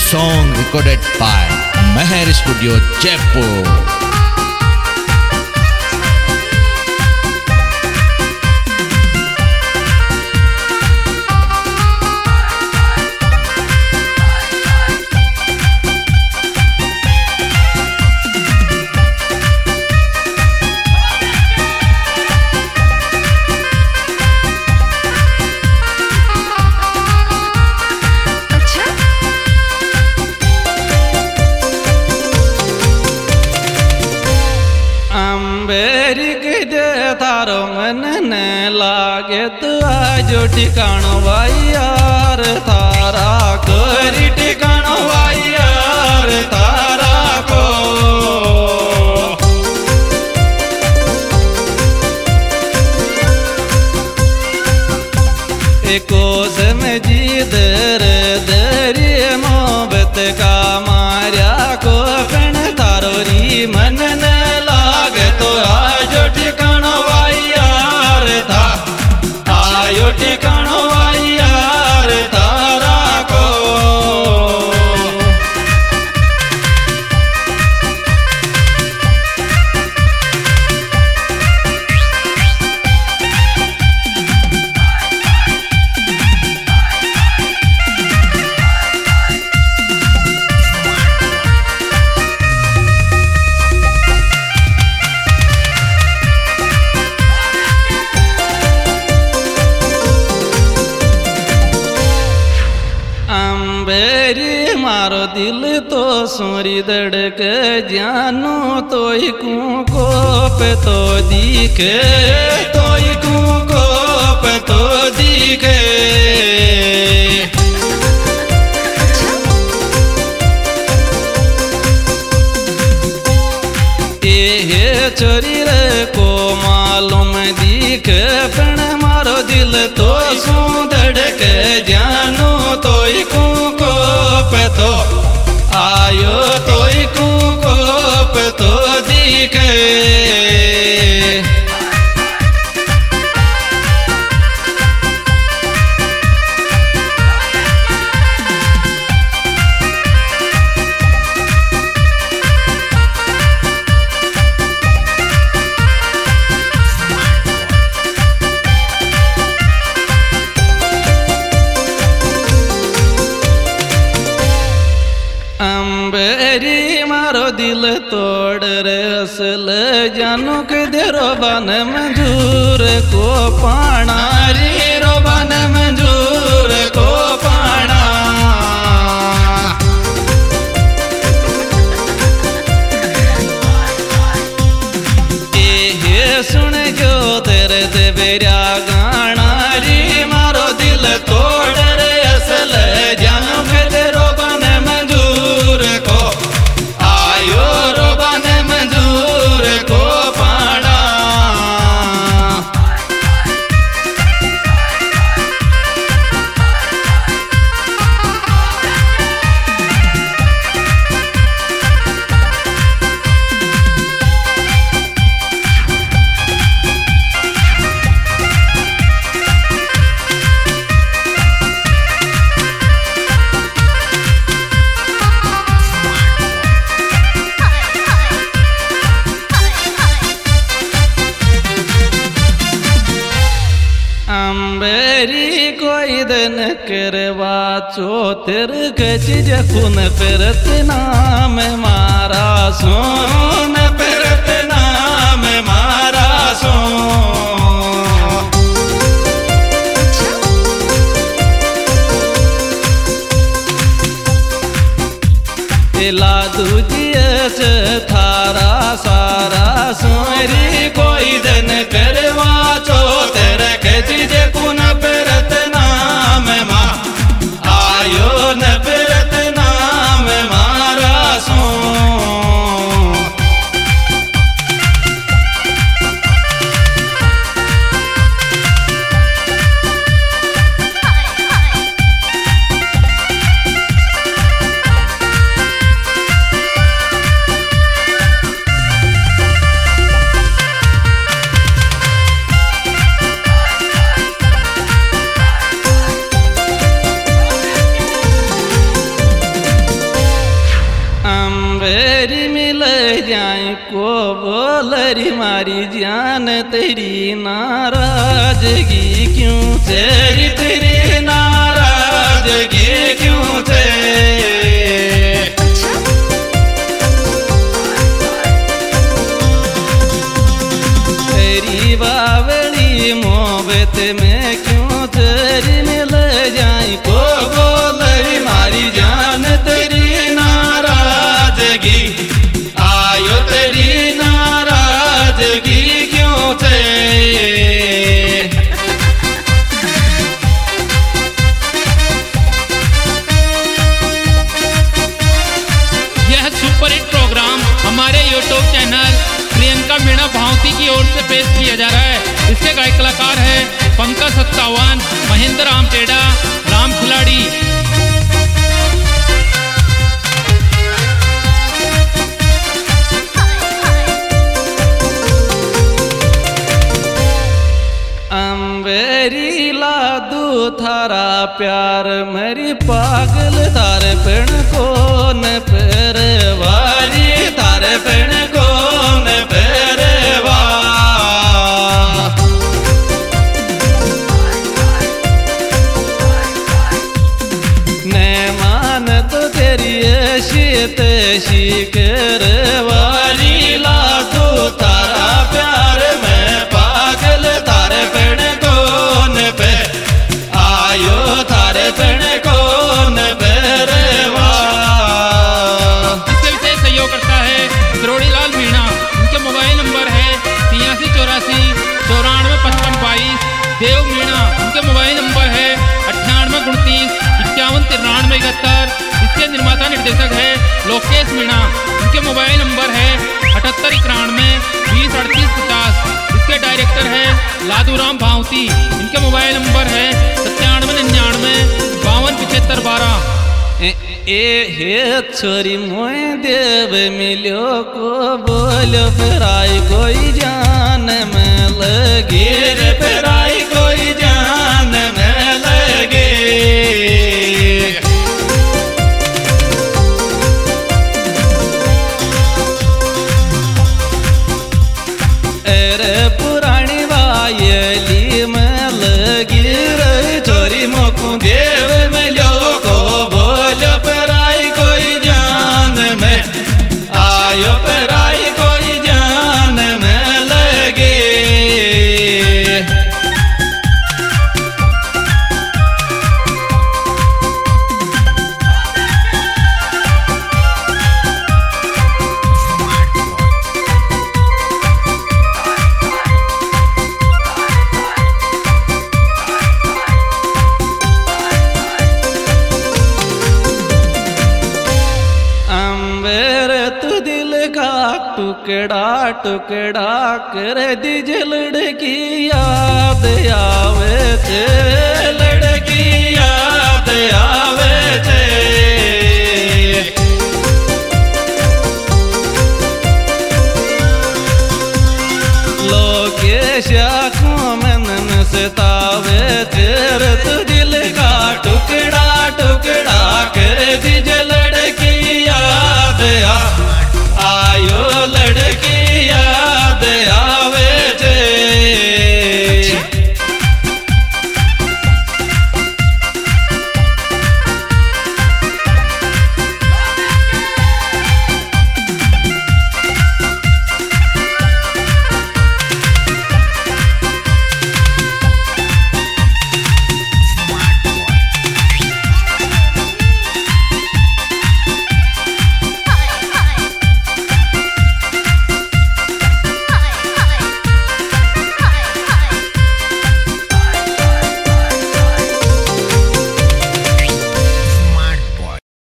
song recorded by Meher Studio, Jaipur. तारो मन न लागे तो आजो ठिकानो भाई यार तारा कोरी ठिकानो भाई यार तारा को एकोस में जीत दरी मोहब्बत का मारिया को पण तारो री मन न लागे तो आजो ठिकानो ठिकानो भाई यार तारा को मारो दिल तो सोरी धड़क जानो तो कोप तो दिखे तो कोप तो दिखे ये चोरी रे को मालूम दिखे पण मारो दिल तो सो धड़क जानो तो तो आयो तो कोप तो दिखे मारो दिल तोड़ रे असल जानो के दे रोबान मंजूर को पाना रे रोबान मंजूर को पाना ये सुन जो तेरे देवेरा गाना रे मारो दिल तोड़ रे असल जानो के दे रोबान मंजूर को अंबेरी कोई दिन करवा चोतिर कची जखुन फिरत नाम मारा सोन फिरत नाम मारा सो ला दूजियच थारा सारा सोरी कोई दिन करवा चोतिर कची जखुन फिरत नाम आयो न फिरत नाम मारा सो तेरी नाराजगी क्यों तेरी तेरी नाराजगी क्यों थे। तेरी बावली मोहब्बत में क्यों तेरी मिल जाए को बोले मारी जान तेरी नाराजगी आयो तेरी नाराजगी क्यों थे। यह सुपरहिट प्रोग्राम हमारे यूट्यूब चैनल प्रियंका मीणा भावती की ओर से पेश किया जा रहा है। इसके गायक कलाकार है पंकज सत्तावन, महेंद्र राम टेढ़ा, राम खिलाड़ी। अंबेरी लादू थारा प्यार मेरी पागल थारे पेण कौन पेरवारी थारे पेण कौन पेरवा। ने मान तो तेरी शीत शिकरवारी लादू थारा प्यार में पागल थारे पेण कौन पे आयो थारे पेण कौन पेरवा। इससे विशेष सहयोग करता है द्रोड़ीलाल मीणा। उनके मोबाइल नंबर है 8384945522। देव मीणा उनके मोबाइल नंबर है 9829519371। इसके निर्माता निर्देशक है लोकेश मीणा। उनके मोबाइल नंबर है 7891203850। इसके डायरेक्टर है लादूराम भावती। इनके मोबाइल नंबर है 9799527512। ए हे छोरी मोय देव मिलो को बोलो फिराई कोई जान में लगे रे फिराई कोई जान में लगे। अरे पुरानी वायली में लगी रे छोरी मोकू देव मिलो को बोलो पराई कोई जान में आयो पराई कोई जान में लगे। टुकड़ा टुकड़ा कर दीज लड़की याद आवे थे लड़की याद आवे थे। लोकेश आँखों में नन सतावे तेरे